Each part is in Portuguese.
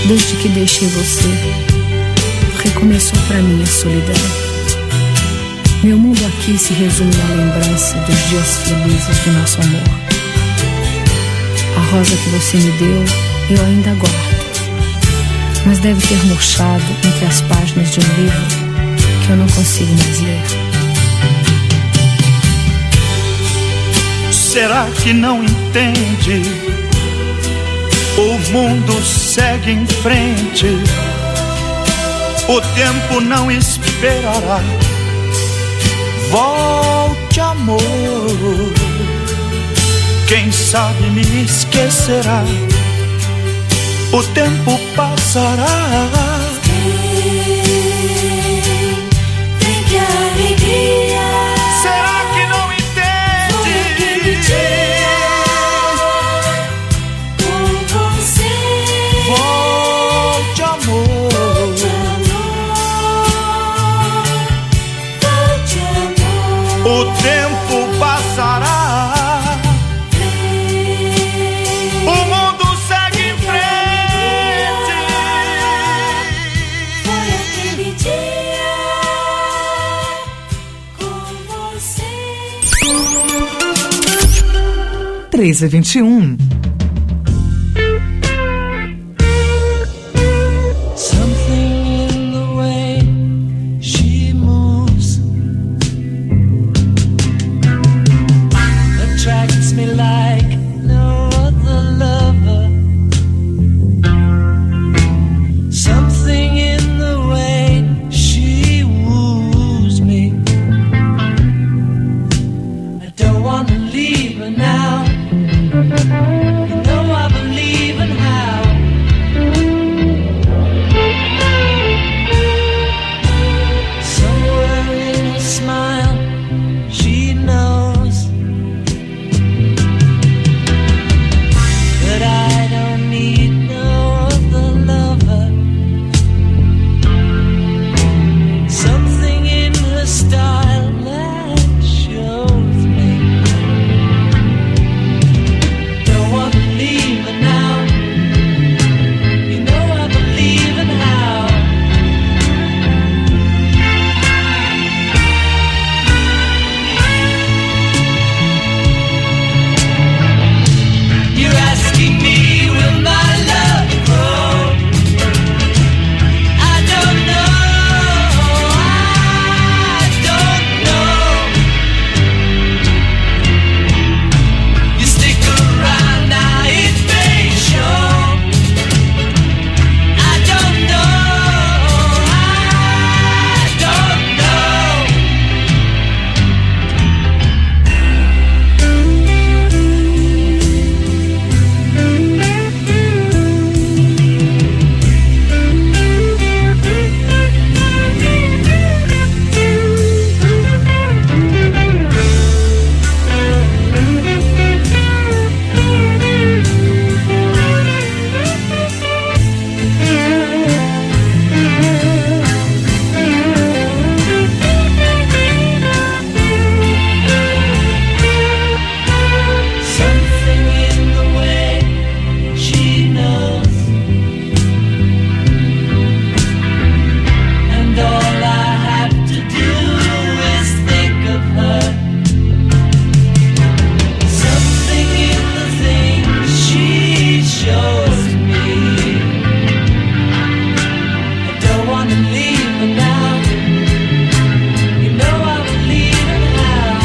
Desde que deixei você, recomeçou pra mim a solidão. Meu mundo aqui se resume na lembrança dos dias felizes do nosso amor. A rosa que você me deu, eu ainda guardo, mas deve ter murchado entre as páginas de um livro que eu não consigo mais ler. Será que não entende? O mundo segue em frente, o tempo não esperará. Volte, amor, quem sabe me esquecerá. O tempo passará. Vem que alegria. Será que não entende? Com você. Volte, amor. Volte, amor. O tempo passará. O mundo segue em frente. Foi aquele dia com você. 3h21. Something in the way she moves attracts me like no other lover. Something in the way she woos me. I don't want to leave her now. You know I believe in how. Somewhere in her smile, she knows that I don't need no other lover. Something in her style that shows me. Don't want to leave her now. You know I believe in how. You're asking me, will my love grow? I don't know. I don't know. You stick around now, it may show. I don't know. I don't know. Something in the way she knows, and all I have to do is think of her. Something in the things she shows me. I don't want to leave her now. You know I believe in how.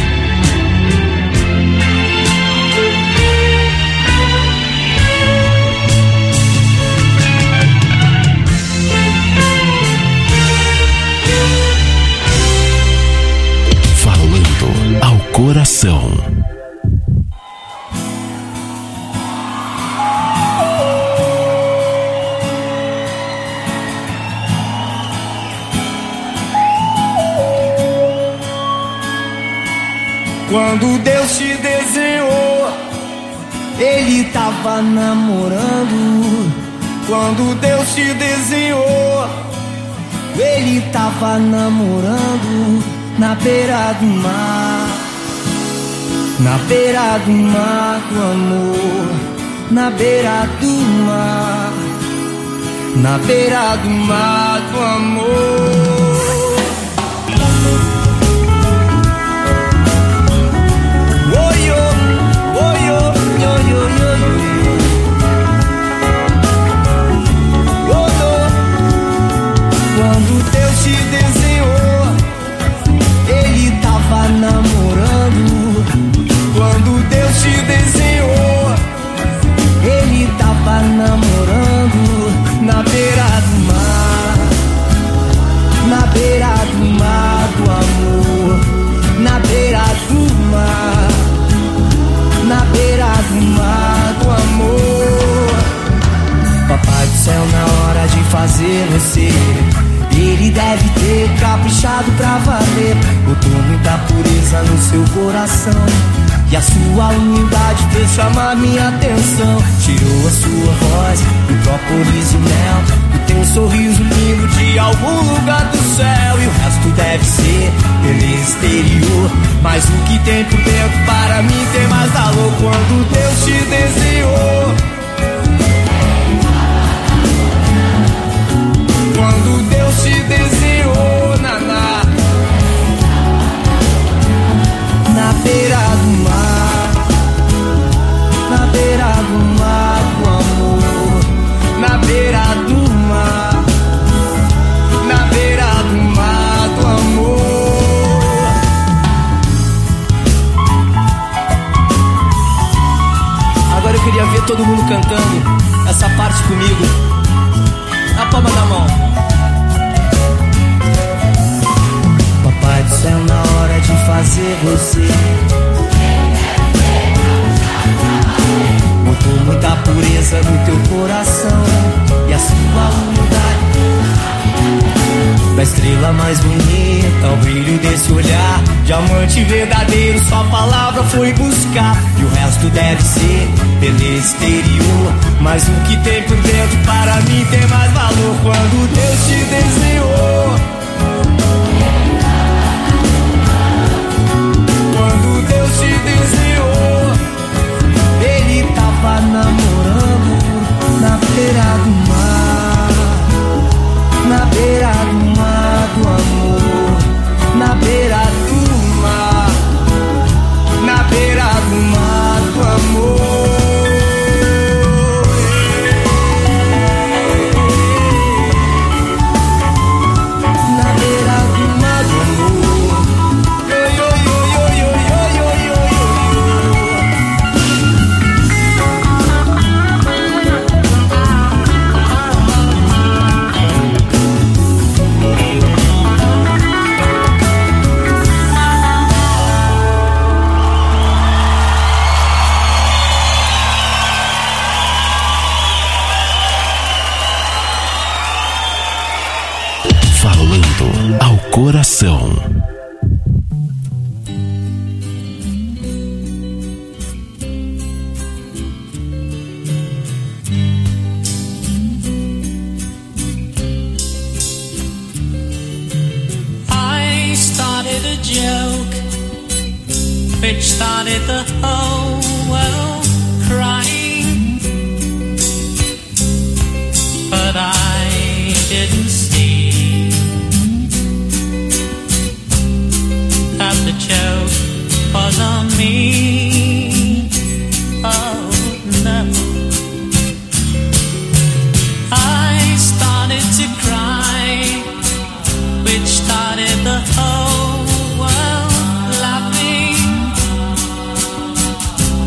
Falando ao coração. Quando Deus te desenhou, Ele tava namorando. Quando Deus te desenhou, Ele tava namorando na beira do mar. Na beira do mar, do amor, na beira do mar. na beira do mar do amor. Quando Deus te desenhou, Ele tava namorando. Quando Deus te desenhou, Ele tava namorando na beira do mar, na beira do mar do amor, na beira do mar, na beira do mar do amor. Papai do céu, na hora de fazer você, Ele deve ter caprichado pra valer. Botou muita pureza no seu coração, e a sua humildade fez chamar minha atenção. Tirou a sua voz do própolis e mel, e tem um sorriso lindo de algum lugar do céu. E o resto deve ser beleza exterior, mas o que tem por dentro para mim tem mais valor. Quando Deus te desenhou, quando Deus te desenhou, naná, na beira do mar, na beira do mar do amor, na beira do mar, na beira do mar do amor. Agora eu queria ver todo mundo cantando essa parte comigo, na palma da mão. Papai do céu, na hora de fazer você, botou muita pureza no teu coração, e a sua humildade da estrela mais bonita, o brilho desse olhar, diamante verdadeiro, sua palavra foi buscar. E o resto deve ser beleza exterior, mas o que tem por dentro para mim tem mais valor. Quando Deus te desenhou, quando Deus te desenhou, Ele tava namorando na beira do mar, na beira do mar do amor, na beira do mar, na beira do mar do amor. Na beira do mar do amor. Falando ao coração. I started a joke which started the whole world crying, but I didn't see that the joke was on me. Oh no, I started to cry, which started the whole world laughing,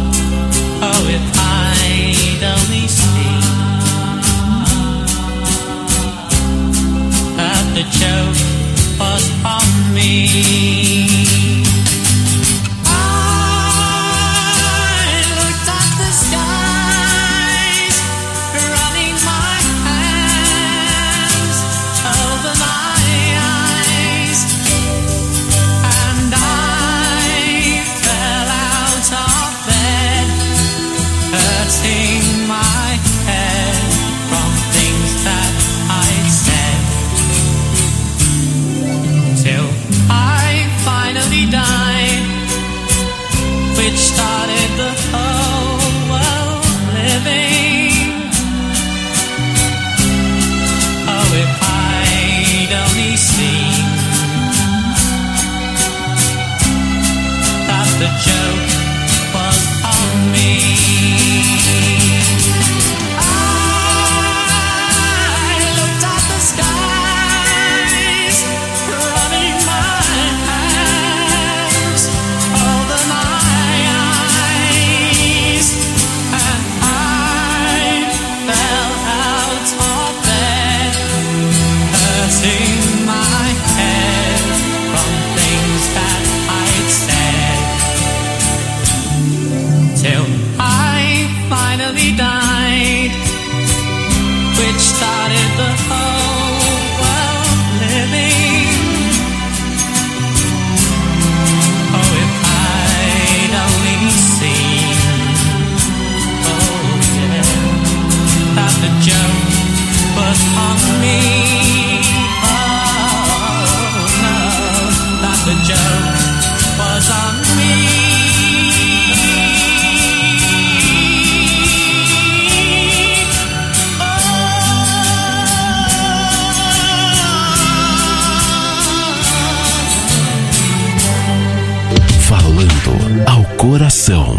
coração.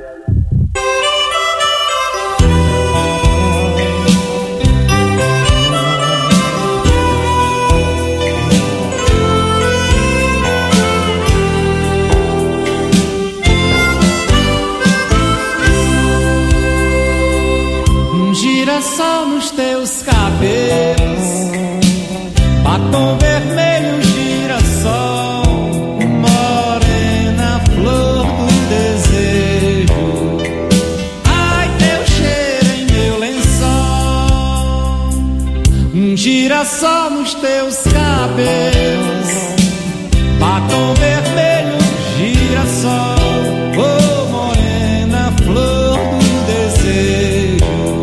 Girassol nos teus cabelos, batom vermelho, girassol, morena, flor do desejo. Ai, teu cheiro em meu lençol. Girassol nos teus cabelos, batom vermelho, girassol, oh, morena, flor do desejo.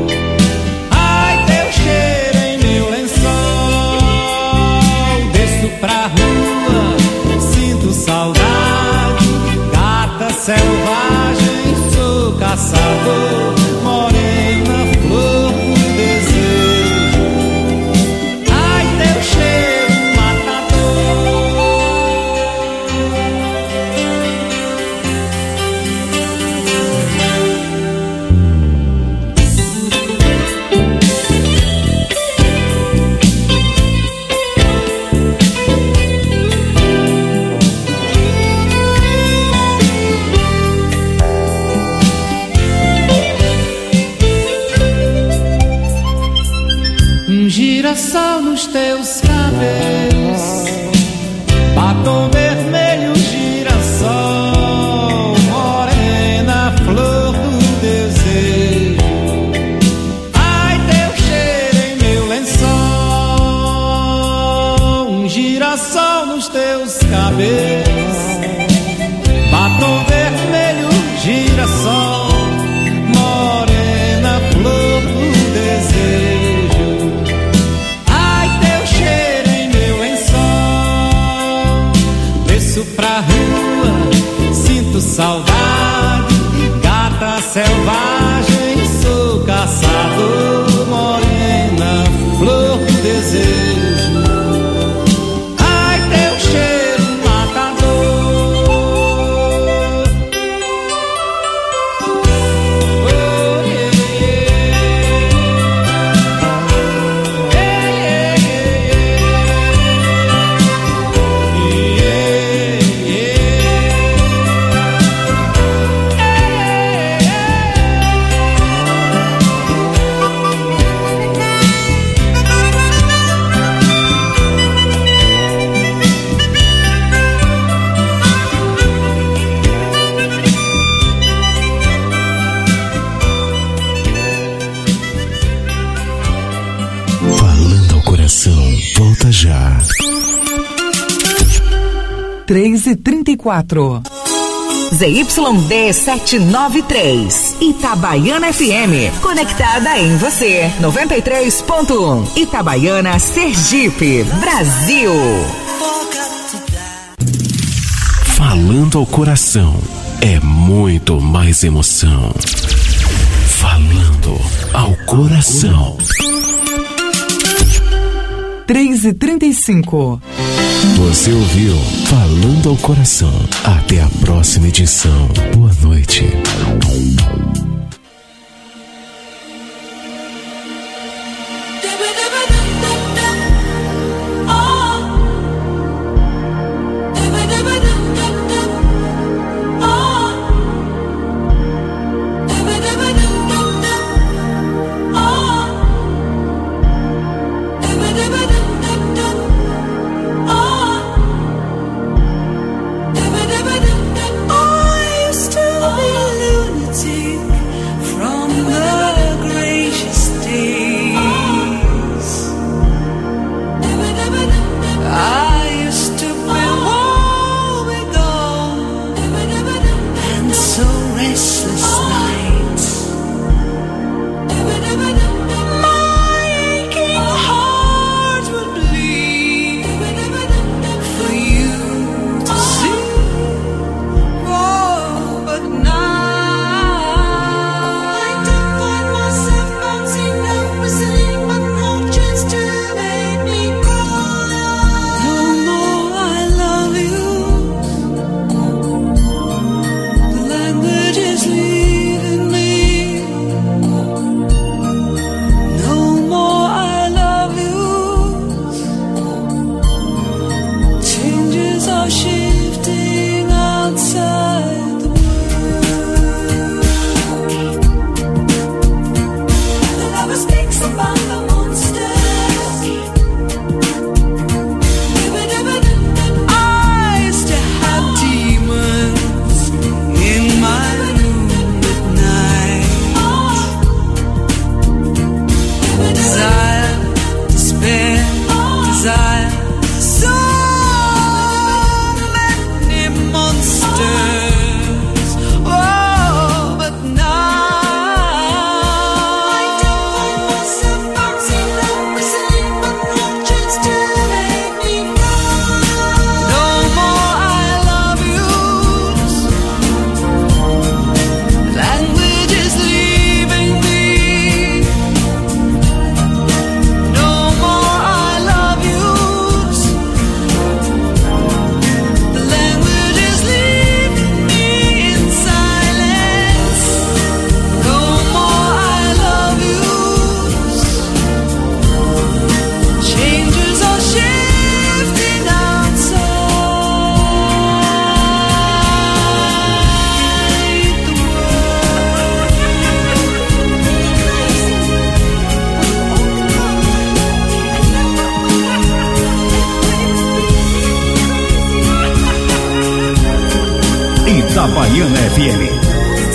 Pra rua, sinto saudade, gata selvagem, sou caçador, morena, flor do desejo. Ai, teu cheiro girassol nos teus cabelos, batom vermelho, girassol, morena, flor do desejo. Ai, teu cheiro em meu lençol. Girassol nos teus cabelos, batom vermelho, girassol, morena, flor do desejo. Pra rua, sinto saudade, gata selvagem, sou caçador, morena, flor do desejo. Ai, teu cheiro matador. Oh, yeah, yeah. Volta já. 3h34. ZYD 793, Itabaiana FM, conectada em você. 93.1, Itabaiana, Sergipe, Brasil. Falando ao coração é muito mais emoção. Falando ao coração. 3h35. Você ouviu Falando ao Coração. Até a próxima edição. Boa noite. From the gracious days Itabaiana FM.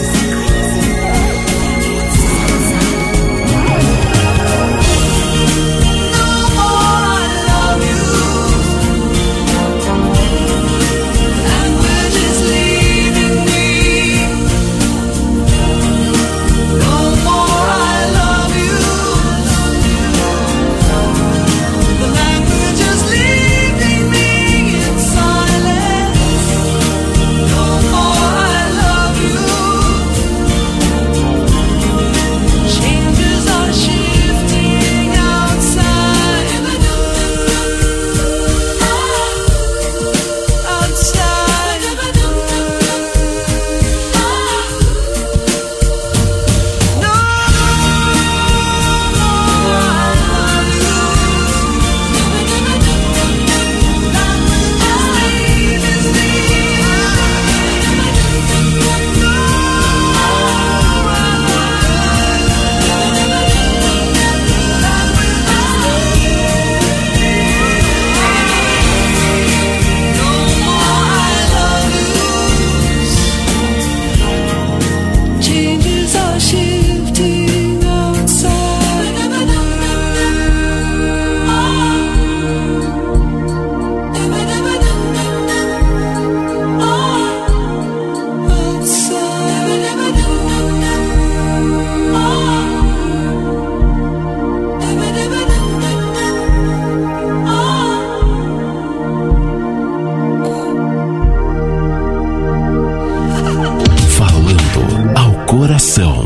Coração.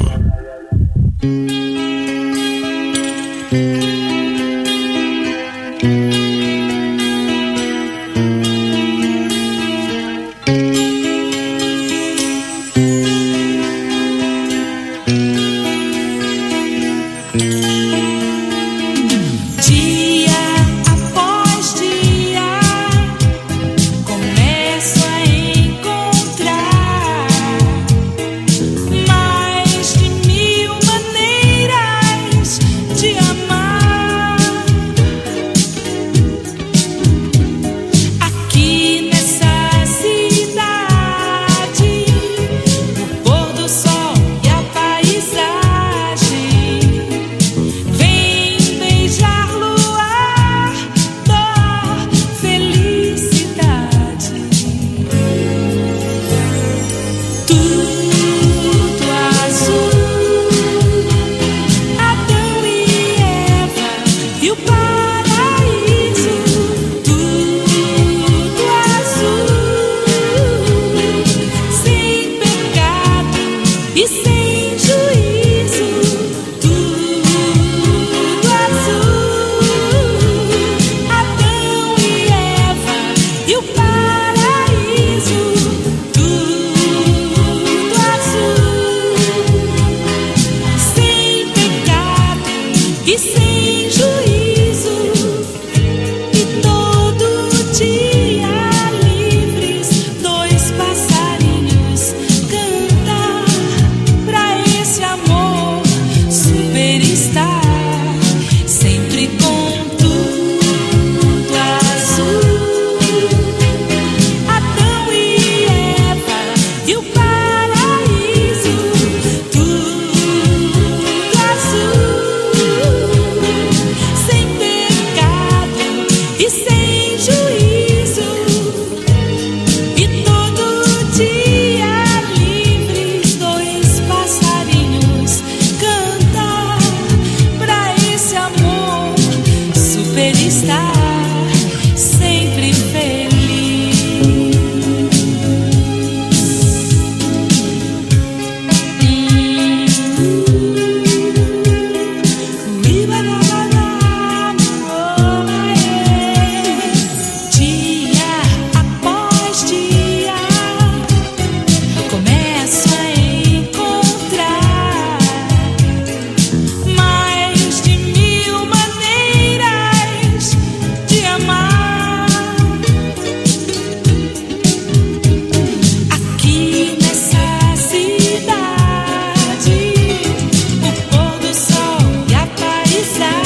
Pôr do sol e a paisagem.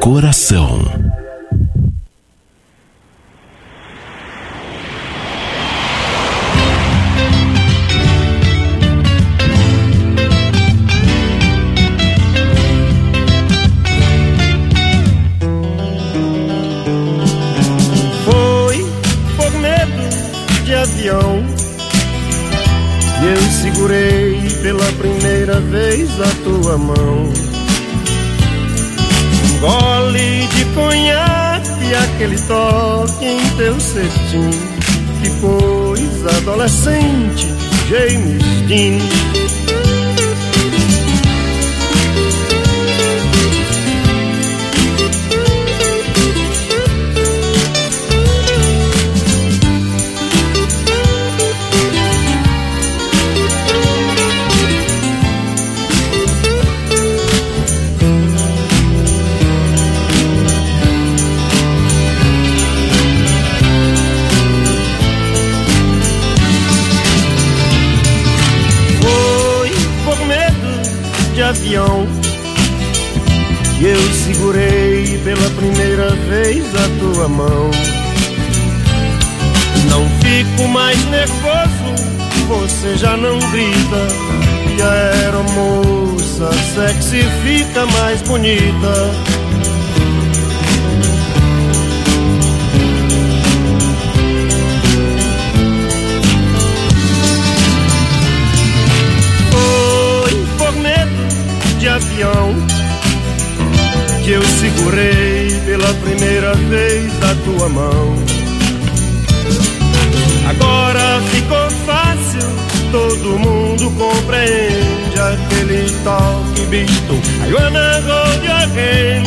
coração. Foi por medo de avião e eu segurei pela primeira vez a tua mão. Um gole de conhaque, aquele toque em teu cetim. Que coisa adolescente, James Dean. Avião e eu segurei pela primeira vez a tua mão. Não fico mais nervoso, você já não grita e a aeromoça sexy fica mais bonita. De avião que eu segurei pela primeira vez a tua mão. Agora ficou fácil, todo mundo compreende aquele toque visto. I wanna hold your hand.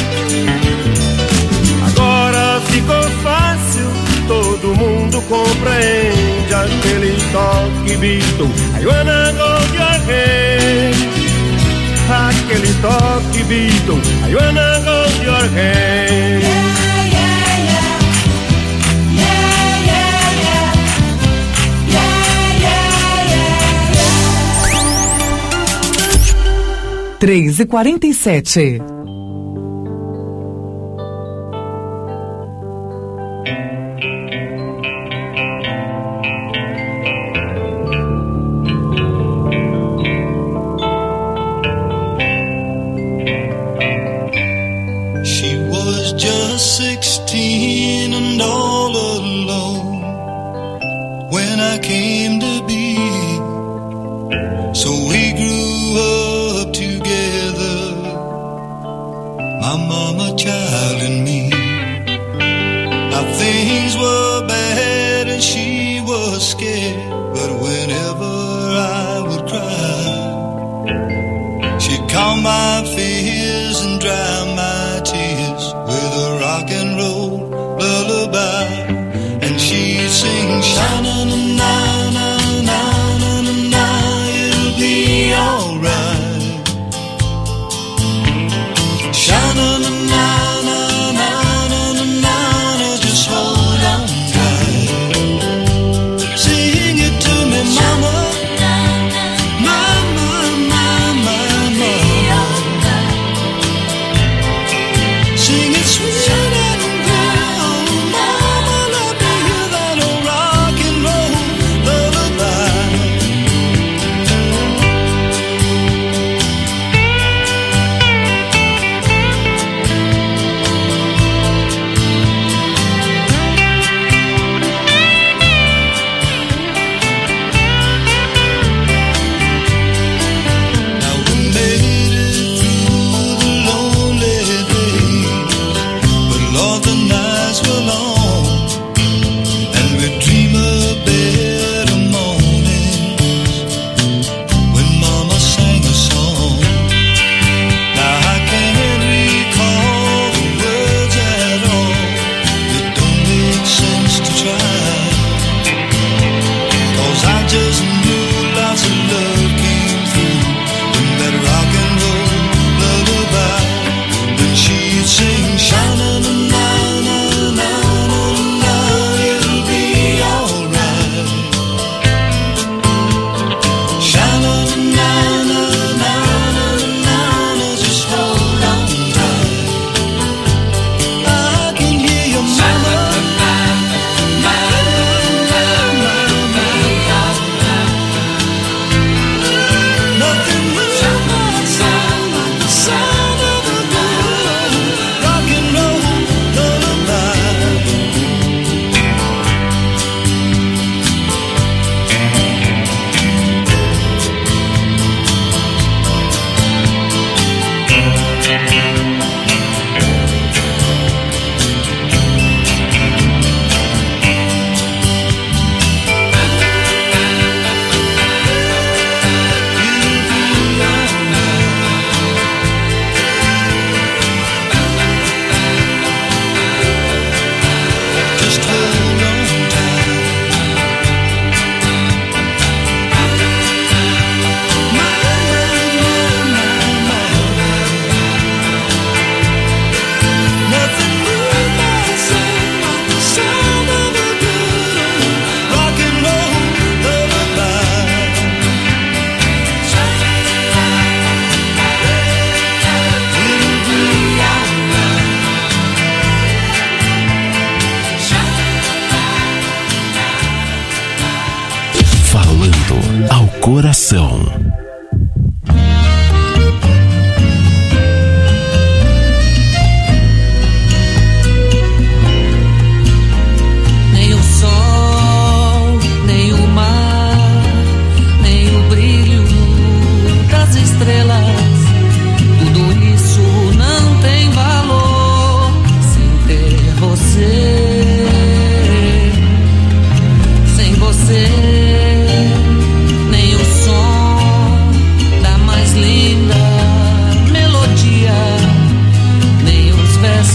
Agora ficou fácil, todo mundo compreende aquele toque visto. I wanna hold your hand. Aquele toque visto, I wanna hold your hand. Yeah, yeah, yeah. Yeah, yeah, yeah. Yeah, yeah, yeah, yeah. 3h47.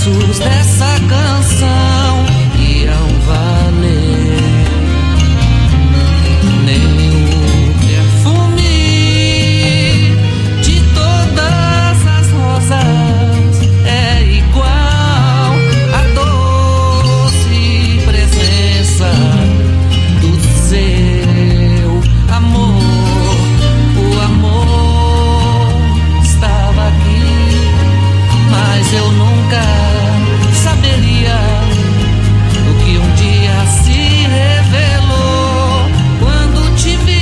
versos dessa canção irão valer. Nem o perfume de todas as rosas é igual à doce presença do seu amor. O amor estava aqui, mas eu nunca saberia o que um dia se revelou quando te vi.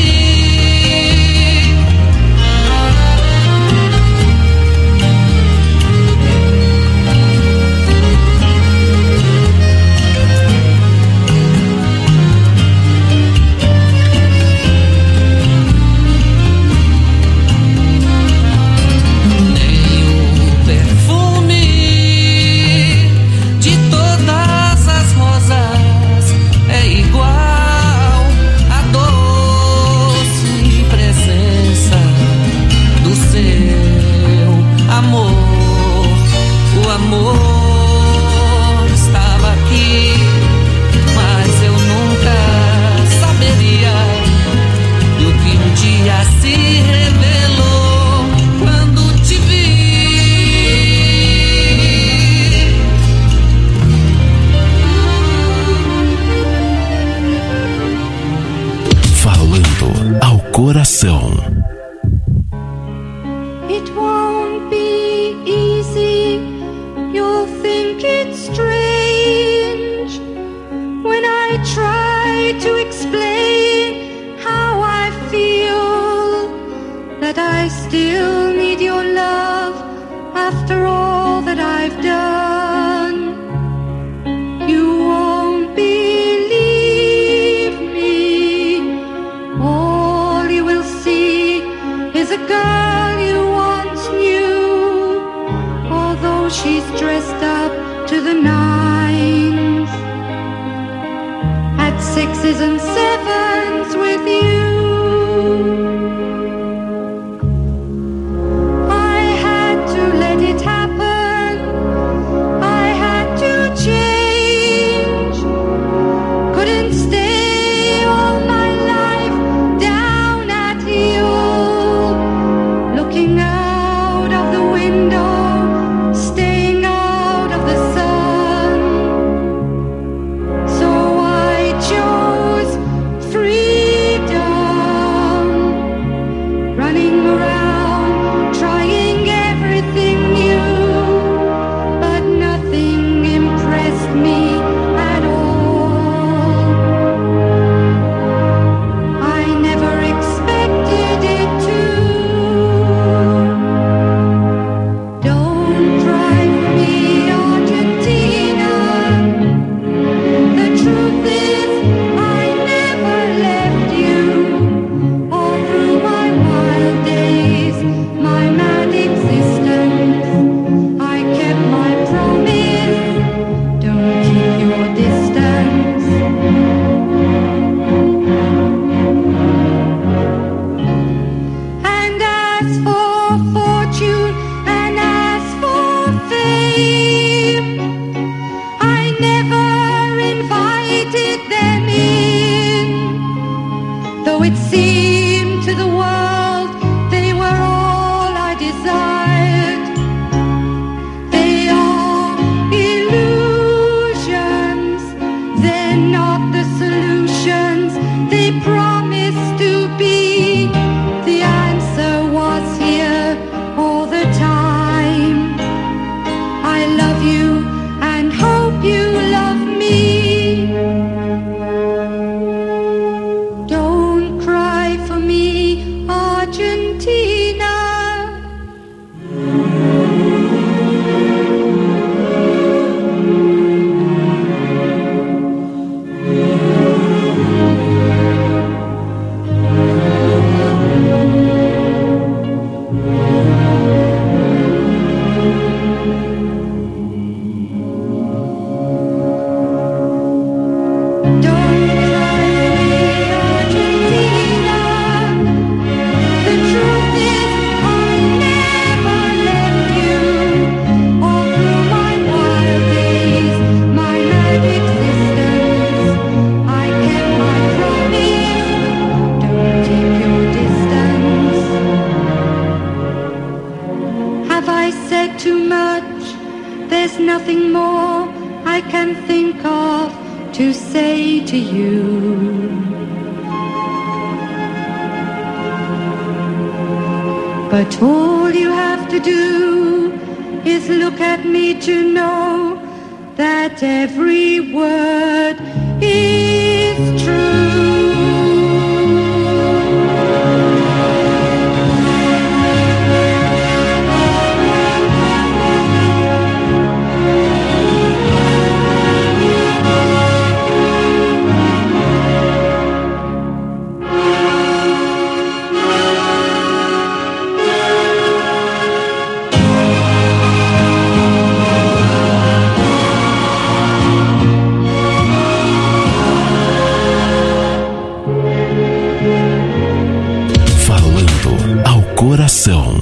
Nem o perfume de todas as rosas é igual à doce presença do seu amor. O amor estava aqui, mas eu nunca saberia do que um dia se revelou quando te vi. Falando ao coração. It won't be easy, you'll think it's strange when I try to explain how I feel, that I still need your love after all that I've done. You won't believe me, all you will see is a girl you once knew, although she's dressed up to the nines, at sixes and sevens with you. I had to let it happen, I had to change, couldn't stay all my life down at heel, looking out of the window, staying out of the sun. So I chose freedom, running around, trying everything new, but nothing impressed me at all. I never expected it to. Don't cry for me, Argentina. The truth is, I never left you. All through my wild days, my mad existence, I kept my promise. Don't keep your distance. And as for fortune and as for fame, I never invited them in, though it seemed to the world they were all I desired. They are illusions, they're not the solutions they promised to be. The answer was here all the time. I love you and hope you love me. Don't cry Have I said too much? There's nothing more I can think of to say to you. But all you have to do is look at me to know that every word is true. Coração.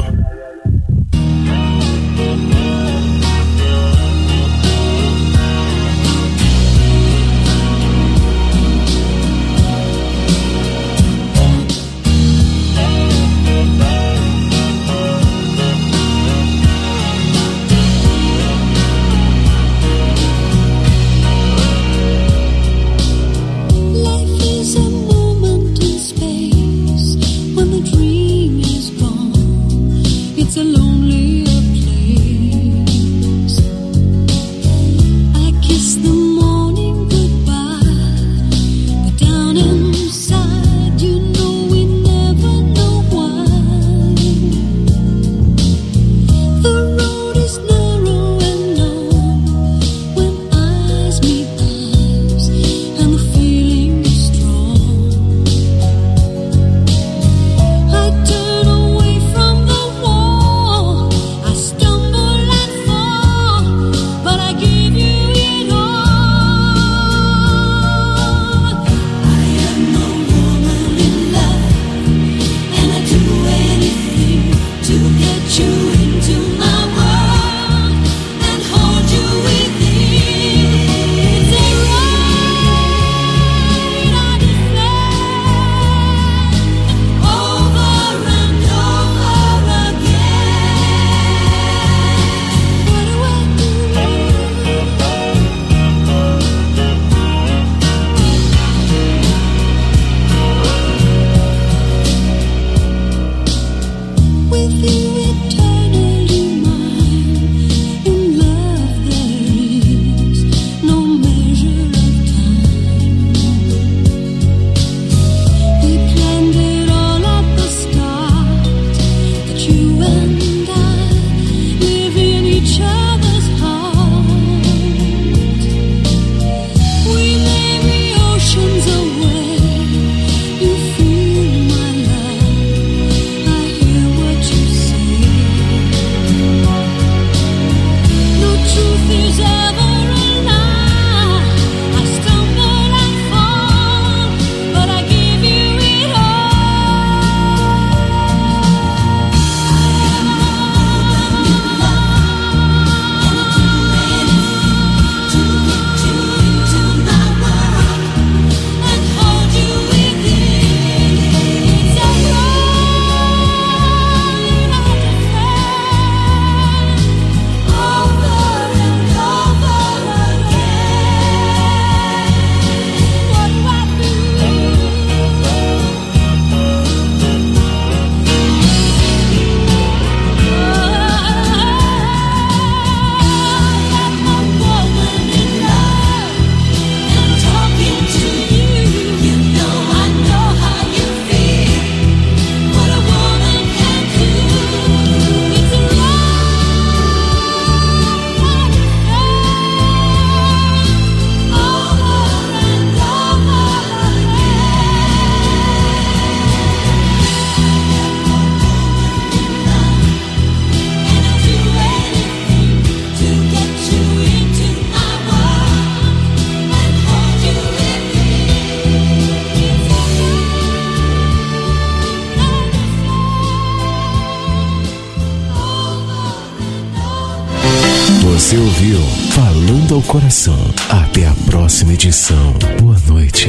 Você ouviu Falando ao Coração. Até a próxima edição. Boa noite.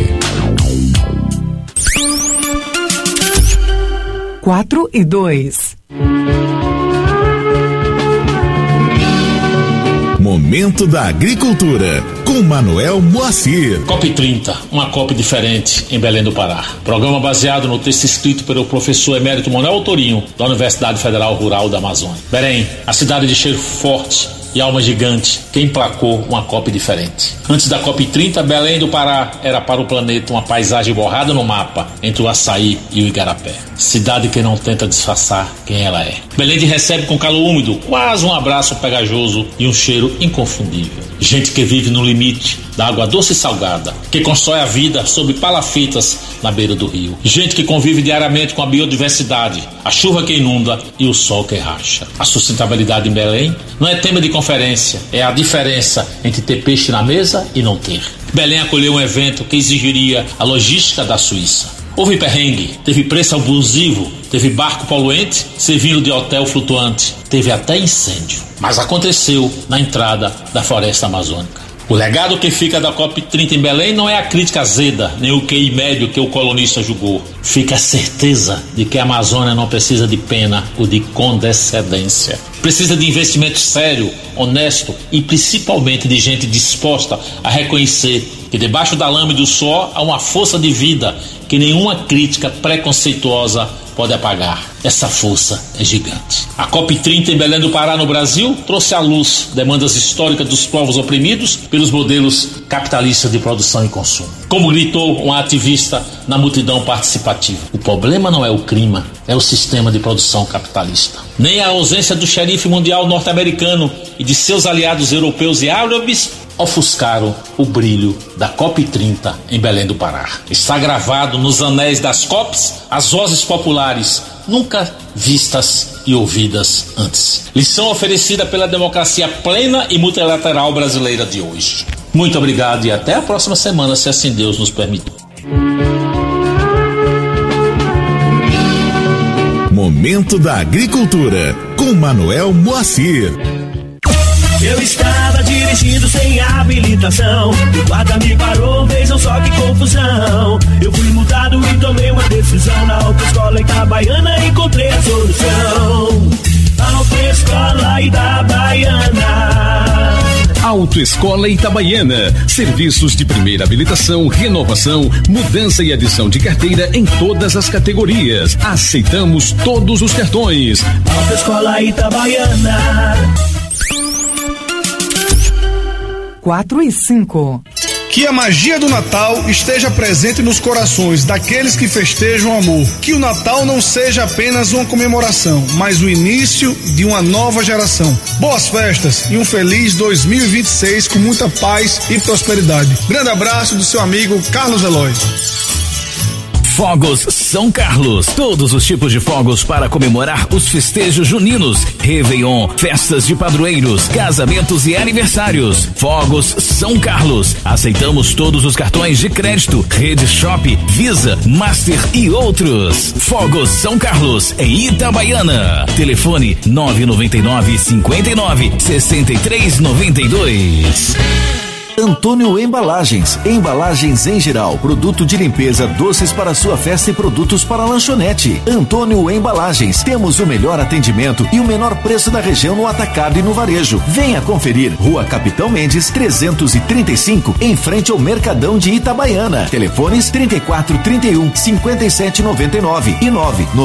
4 e 2. Momento da Agricultura, com Manuel Moacir. COP30, uma COP diferente em Belém do Pará. Programa baseado no texto escrito pelo professor emérito Manuel Torinho, da Universidade Federal Rural da Amazônia. Belém, a cidade de cheiro forte e alma gigante, que emplacou uma COP diferente. Antes da COP30, Belém do Pará era para o planeta uma paisagem borrada no mapa entre o Açaí e o Igarapé. Cidade que não tenta disfarçar quem ela é. Belém recebe com calor úmido, quase um abraço pegajoso e um cheiro inconfundível. Gente que vive no limite da água doce e salgada, que constrói a vida sob palafitas na beira do rio. Gente que convive diariamente com a biodiversidade, a chuva que inunda e o sol que racha. A sustentabilidade em Belém não é tema de conferência, é a diferença entre ter peixe na mesa e não ter. Belém acolheu um evento que exigiria a logística da Suíça. Houve perrengue, teve preço abusivo, teve barco poluente servindo de hotel flutuante, teve até incêndio. Mas aconteceu na entrada da floresta amazônica. O legado que fica da COP30 em Belém não é a crítica azeda, nem o QI médio que o colunista julgou. Fica a certeza de que a Amazônia não precisa de pena ou de condescendência. Precisa de investimento sério, honesto e principalmente de gente disposta a reconhecer que debaixo da lama e do sol há uma força de vida que nenhuma crítica preconceituosa pode apagar. Essa força é gigante. A COP30 em Belém do Pará, no Brasil, trouxe à luz demandas históricas dos povos oprimidos pelos modelos capitalistas de produção e consumo. Como gritou uma ativista na multidão participativa, o problema não é o clima, é o sistema de produção capitalista. Nem a ausência do xerife mundial norte-americano e de seus aliados europeus e árabes ofuscaram o brilho da COP30 em Belém do Pará. Está gravado nos anéis das COPs as vozes populares nunca vistas e ouvidas antes. Lição oferecida pela democracia plena e multilateral brasileira de hoje. Muito obrigado e até a próxima semana, se assim Deus nos permitir. Momento da Agricultura, com Manuel Moacir. Eu estava dirigindo sem habilitação, o guarda me parou, vejam só que confusão. Eu fui multado e tomei uma decisão. Na autoescola Itabaiana encontrei a solução. Autoescola Itabaiana. Autoescola Itabaiana. Serviços de primeira habilitação, renovação, mudança e adição de carteira em todas as categorias. Aceitamos todos os cartões. Autoescola Itabaiana. 4 e 5. Que a magia do Natal esteja presente nos corações daqueles que festejam o amor. Que o Natal não seja apenas uma comemoração, mas o início de uma nova geração. Boas festas e um feliz 2026 com muita paz e prosperidade. Grande abraço do seu amigo Carlos Eloy. Fogos São Carlos. Todos os tipos de fogos para comemorar os festejos juninos, Réveillon, festas de padroeiros, casamentos e aniversários. Fogos São Carlos. Aceitamos todos os cartões de crédito, Rede Shop, Visa, Master e outros. Fogos São Carlos, em Itabaiana. Telefone 999-59-6392. Antônio Embalagens. Embalagens em geral, produto de limpeza, doces para sua festa e produtos para lanchonete. Antônio Embalagens. Temos o melhor atendimento e o menor preço da região no atacado e no varejo. Venha conferir. Rua Capitão Mendes, 335, em frente ao Mercadão de Itabaiana. Telefones 3431-5799 e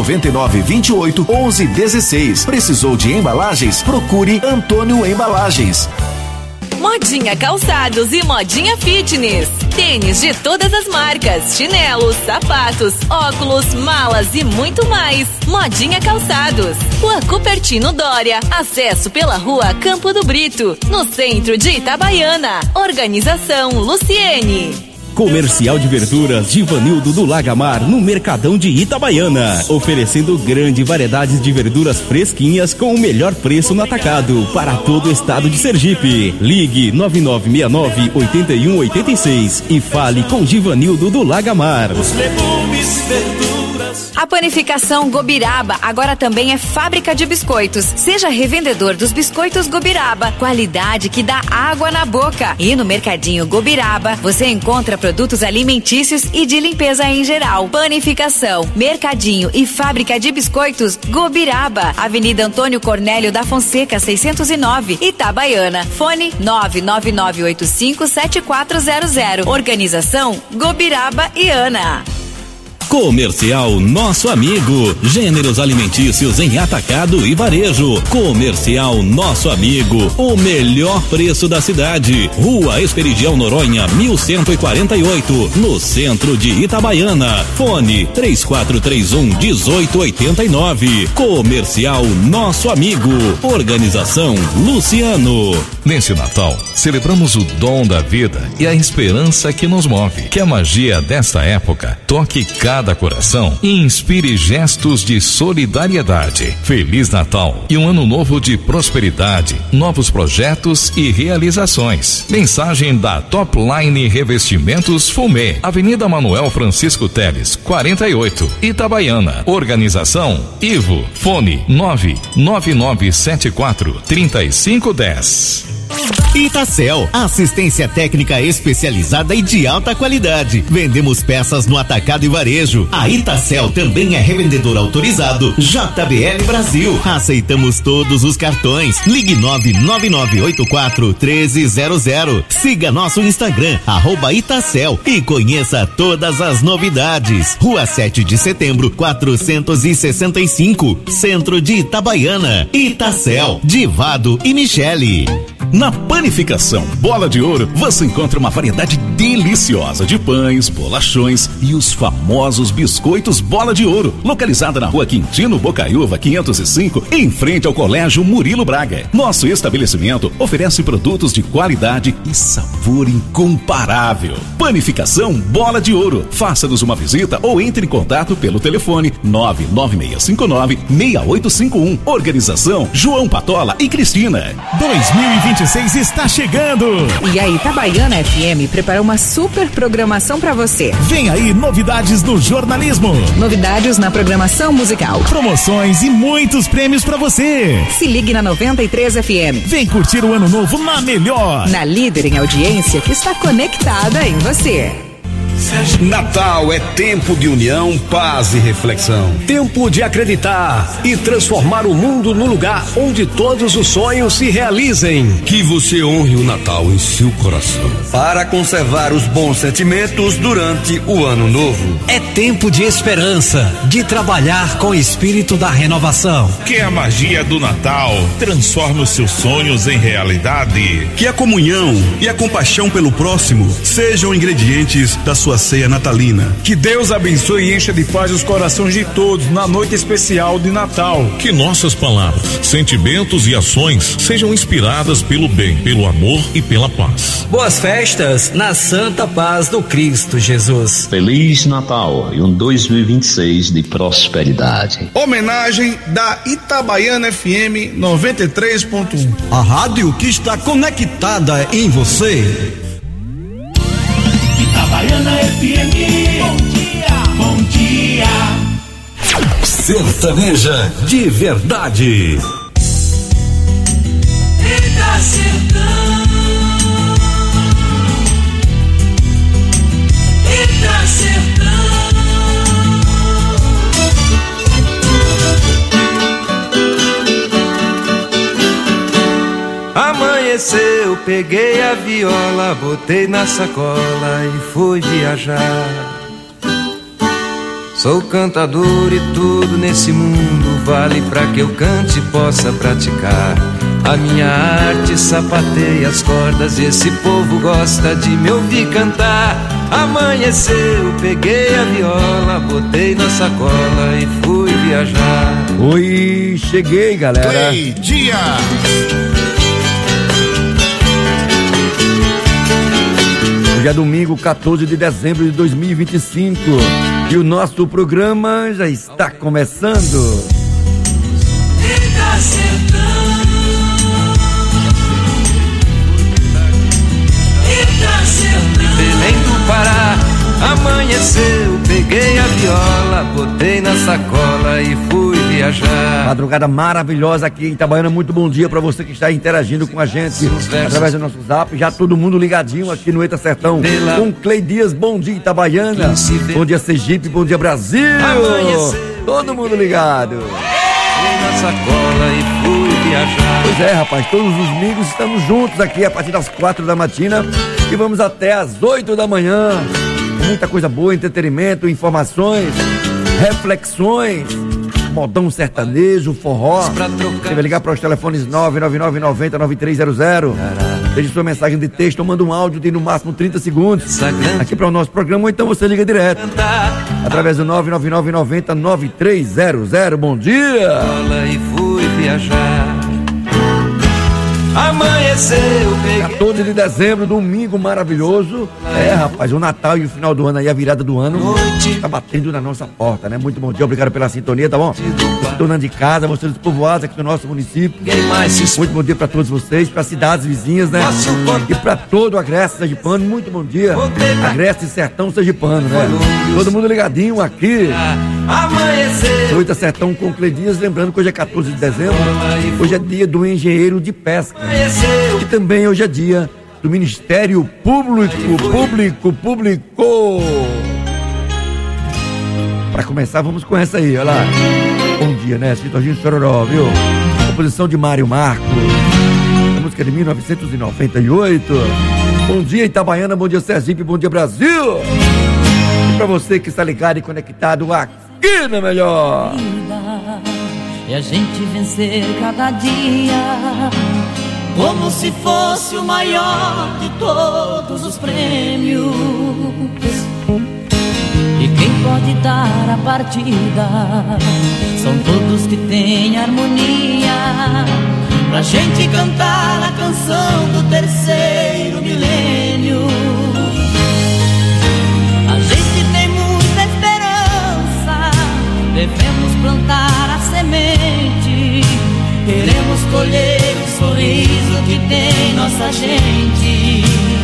99928-1116. Precisou de embalagens? Procure Antônio Embalagens. Modinha Calçados e Modinha Fitness. Tênis de todas as marcas, chinelos, sapatos, óculos, malas e muito mais. Modinha Calçados. Rua Cupertino Dória. Acesso pela Rua Campo do Brito, no centro de Itabaiana. Organização Luciene. Comercial de Verduras Givanildo do Lagamar, no Mercadão de Itabaiana, oferecendo grande variedade de verduras fresquinhas com o melhor preço no atacado para todo o estado de Sergipe. Ligue 9969-8186 e fale com Givanildo do Lagamar. Os legumes, verduras A Panificação Gobiraba agora também é fábrica de biscoitos. Seja revendedor dos biscoitos Gobiraba, qualidade que dá água na boca. E no Mercadinho Gobiraba você encontra produtos alimentícios e de limpeza em geral. Panificação, Mercadinho e fábrica de biscoitos Gobiraba, Avenida Antônio Cornélio da Fonseca 609, Itabaiana. Fone 999857400. Organização Gobiraba e Ana. Comercial Nosso Amigo, gêneros alimentícios em atacado e varejo. Comercial Nosso Amigo, o melhor preço da cidade. Rua Esperidião Noronha, 1148, no centro de Itabaiana. Fone 3431-1889. Comercial Nosso Amigo, organização Luciano. Nesse Natal, celebramos o dom da vida e a esperança que nos move. Que a magia desta época toque cada coração e inspire gestos de solidariedade. Feliz Natal e um ano novo de prosperidade, novos projetos e realizações. Mensagem da Topline Revestimentos Fumê, Avenida Manuel Francisco Teles, 48, Itabaiana. Organização Ivo. Fone 99974-3510. Itacel, assistência técnica especializada e de alta qualidade. Vendemos peças no atacado e varejo. A Itacel também é revendedor autorizado JBL Brasil. Aceitamos todos os cartões. Ligue 99984-1300. Siga nosso Instagram, @Itacel, e conheça todas as novidades. Rua 7 de Setembro, 465, Centro de Itabaiana. Itacel, Divado e Michele. Na Panificação Bola de Ouro, você encontra uma variedade deliciosa de pães, bolachões e os famosos biscoitos Bola de Ouro, localizada na Rua Quintino Bocaiúva 505, em frente ao Colégio Murilo Braga. Nosso estabelecimento oferece produtos de qualidade e sabor incomparável. Panificação Bola de Ouro. Faça-nos uma visita ou entre em contato pelo telefone 99659-6851. Organização João Patola e Cristina. 2026 está chegando. E a Itabaiana FM preparou uma super programação para você. Vem aí novidades do jornalismo. Novidades na programação musical. Promoções e muitos prêmios para você. Se ligue na 93 FM. Vem curtir o ano novo na melhor. Na líder em audiência que está conectada em você. Natal é tempo de união, paz e reflexão. Tempo de acreditar e transformar o mundo no lugar onde todos os sonhos se realizem. Que você honre o Natal em seu coração, para conservar os bons sentimentos durante o ano novo. É tempo de esperança, de trabalhar com o espírito da renovação. Que a magia do Natal transforme os seus sonhos em realidade. Que a comunhão e a compaixão pelo próximo sejam ingredientes da sua ceia natalina. Que Deus abençoe e encha de paz os corações de todos na noite especial de Natal. Que nossas palavras, sentimentos e ações sejam inspiradas pelo bem, pelo amor e pela paz. Boas festas na santa paz do Cristo Jesus. Feliz Natal e um 2026 de prosperidade. Homenagem da Itabaiana FM 93.1. A rádio que está conectada em você. Itabaiana FM, bom dia, bom dia. Sertaneja de verdade. Eita sertão, eita sertão. Amanheceu, peguei a viola, botei na sacola e fui viajar. Sou cantador e tudo nesse mundo vale pra que eu cante e possa praticar. A minha arte sapateia as cordas e esse povo gosta de me ouvir cantar. Amanheceu, peguei a viola, botei na sacola e fui viajar. Oi, cheguei, galera. Play, dia. Hoje é domingo, 14 de dezembro de 2025 e o nosso programa já está começando. Eita sertão, eita sertão. Belém do Pará, amanheceu, peguei a viola, botei na sacola e fui viajar. Madrugada maravilhosa aqui em Itabaiana. Muito bom dia pra você que está interagindo com a gente através do nosso zap. Já todo mundo ligadinho aqui no Eita Sertão com Clei Dias. Bom dia Itabaiana, bom dia Sergipe, bom dia Brasil. Todo mundo ligado. Na sacola e fui viajar. Pois é, rapaz, todos os domingos estamos juntos aqui a partir das 4 da matina e vamos até as 8 da manhã. Muita coisa boa, entretenimento, informações, reflexões, modão sertanejo, forró. Você vai ligar para os telefones 999-90-9300. Deixe sua mensagem de texto ou manda um áudio de no máximo 30 segundos aqui para o nosso programa, ou então você liga direto através do 999-90-9300. Bom dia! E fui viajar. Amanheceu, 14 de dezembro, domingo maravilhoso. É, rapaz, o Natal e o final do ano aí, a virada do ano tá batendo na nossa porta, né? Muito bom dia, obrigado pela sintonia, tá bom? Dona de casa, vocês dos povoados aqui do nosso município. Muito bom dia pra todos vocês, pra cidades vizinhas, né? E pra todo o Agreste Sergipano, muito bom dia. Agreste Sertão Sergipano, né? Todo mundo ligadinho aqui. Eita Sertão com Clei Dias, lembrando que hoje é 14 de dezembro, hoje é dia do engenheiro de pesca. E também hoje é dia do Ministério Público. Para começar, vamos com essa aí, olha lá. Bom dia, né? Citorginho Chororó, viu? Composição de Mário Marcos. A música de 1998. Bom dia, Itabaiana, bom dia, Sergipe, bom dia, Brasil. E para você que está ligado e conectado aqui na Melhor. E a gente vencer cada dia como se fosse o maior de todos os prêmios. E quem pode dar a partida são todos que têm harmonia pra gente cantar a canção do terceiro milênio. A gente tem muita esperança, devemos plantar a semente. Queremos colher o sorriso que tem nossa gente.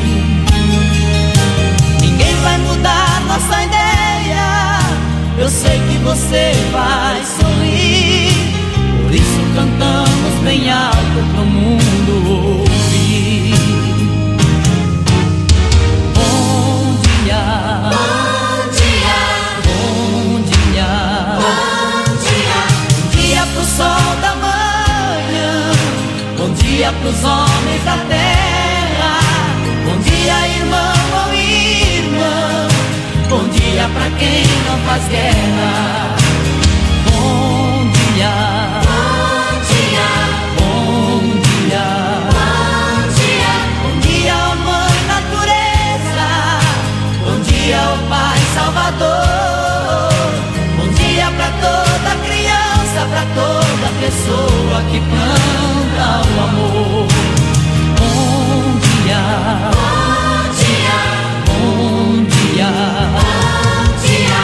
Ninguém vai mudar nossa ideia, eu sei que você vai sorrir. Por isso cantamos bem alto pro mundo ouvir. Bom dia, bom dia, bom dia, bom dia. Bom dia pro sol da manhã, bom dia pros homens da terra. Bom dia, irmão ou irmã, bom dia pra quem não faz guerra. Bom dia, bom dia, bom dia, bom dia. Bom dia, ó mãe natureza, bom dia, ó Pai Salvador. Bom dia pra toda criança, pra toda pessoa que planta o amor. Bom dia, bom dia, bom dia, bom dia.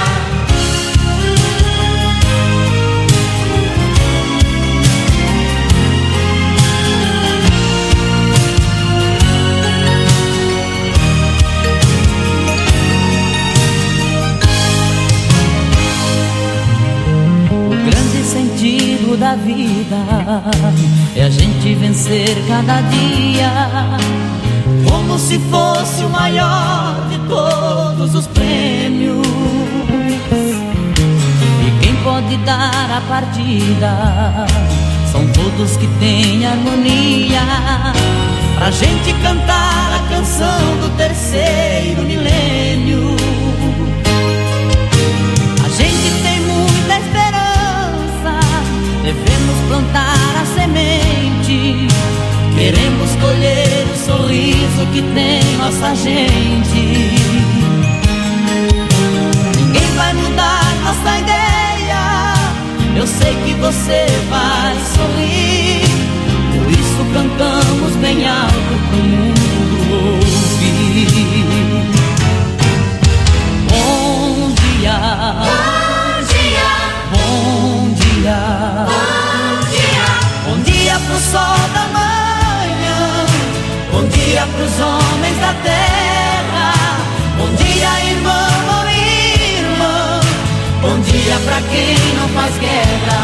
O grande sentido da vida é a gente vencer cada dia como se fosse o maior de todos os prêmios. E quem pode dar a partida são todos que têm harmonia pra gente cantar a canção do terceiro milênio. A gente tem muita esperança, devemos plantar a semente. Queremos colher o sorriso que tem nossa gente. Ninguém vai mudar nossa ideia, eu sei que você vai sorrir. Por isso cantamos bem alto pro mundo ouvir. Bom dia, bom dia, bom dia, bom dia. Bom dia pro sol da manhã, bom dia pros homens da terra. Bom dia, irmão ou irmã, bom dia dia pra quem não faz guerra.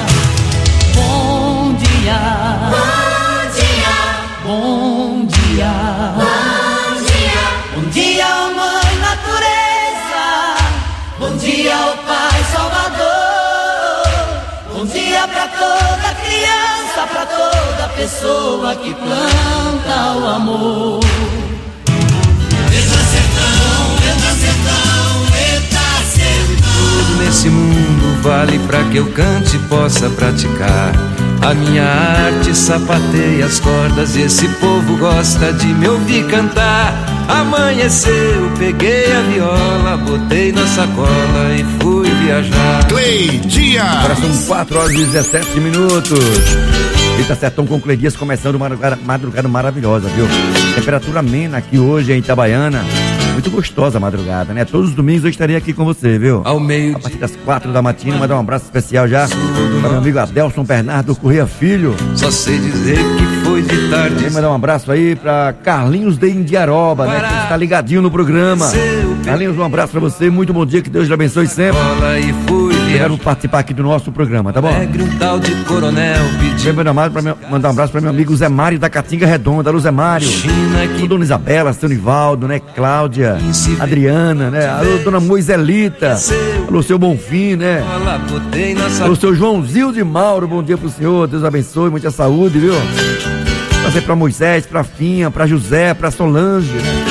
Bom dia, bom dia, bom dia, bom dia. Bom dia, oh Mãe Natureza. Bom dia, oh Pai Salvador. Bom dia pra toda criança, pra toda pessoa que planta o amor. Tudo nesse mundo vale pra que eu cante e possa praticar. A minha arte sapateia as cordas e esse povo gosta de me ouvir cantar. Amanheceu, peguei a viola, botei na sacola e fui viajar. Cleidia! Agora são 4h17. Eita, Sertão com Cleidias começando uma madrugada maravilhosa, viu? Temperatura amena aqui hoje em Itabaiana. Muito gostosa a madrugada, né? Todos os domingos eu estarei aqui com você, viu? Ao meio. A partir das 4 da matina, mandar um abraço especial já para meu amigo Adelson Bernardo Corrêa Filho. Só sei dizer que foi de tarde. Queria mandar um abraço aí para Carlinhos de Indiaroba, né? Que está ligadinho no programa. Carlinhos, um abraço para você, muito bom dia, que Deus lhe abençoe sempre. Quero participar aqui do nosso programa, tá bom? Um tal de coronel pediu. Mandar um abraço para meu amigo Zé Mário da Catinga Redonda. Alô, Zé Mário. Alô, Dona Isabela, seu Nivaldo, né? Cláudia, Adriana, né? Alô, Dona Moiselita. Alô, seu Bonfim, né? Alô, seu Joãozinho de Mauro, bom dia pro senhor, Deus abençoe, muita saúde, viu? Prazer pra Moisés, pra Finha, pra José, pra Solange, né?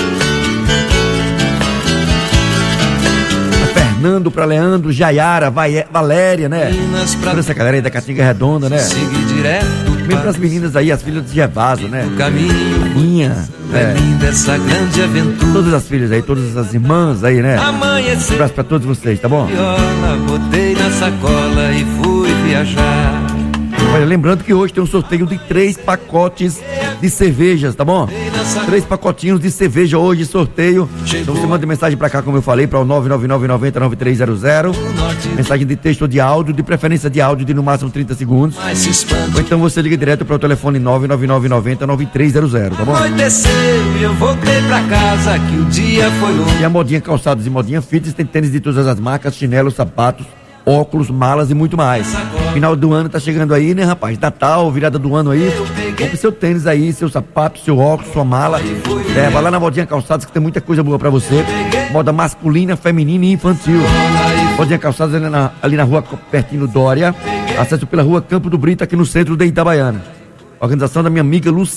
Pra Fernando, pra Leandro, Jaiara, Valéria, né? Toda essa galera aí da Catinga Redonda, né? Mesmo pras meninas aí, as filhas de Gevaso, né? Minha, né? Essa grande aventura. Todas as filhas aí, todas as irmãs aí, né? Um abraço pra todos vocês, tá bom? Viola, botei na sacola e fui viajar. Olha, lembrando que hoje tem um sorteio de 3 pacotes de cervejas, tá bom? 3 pacotinhos de cerveja hoje, sorteio. Então você manda mensagem pra cá, como eu falei, para o 999-90-9300. Mensagem de texto ou de áudio, de preferência de áudio de no máximo 30 segundos. Ou então você liga direto para o telefone 999-90-9300, tá bom? Anoiteceu e eu voltei pra casa que o dia foi longo. E a Modinha Calçados e Modinha Fitness tem tênis de todas as marcas, chinelos, sapatos, óculos, malas e muito mais. Final do ano tá chegando aí, né, rapaz? Natal, virada do ano aí. Compre seu tênis aí, seu sapato, seu óculos, sua mala. Vai lá na Modinha Calçados que tem muita coisa boa pra você. Moda masculina, feminina e infantil. Modinha Calçados ali na rua Pertino Dória. Acesso pela rua Campo do Brito, aqui no centro de Itabaiana. Organização da minha amiga Luciana.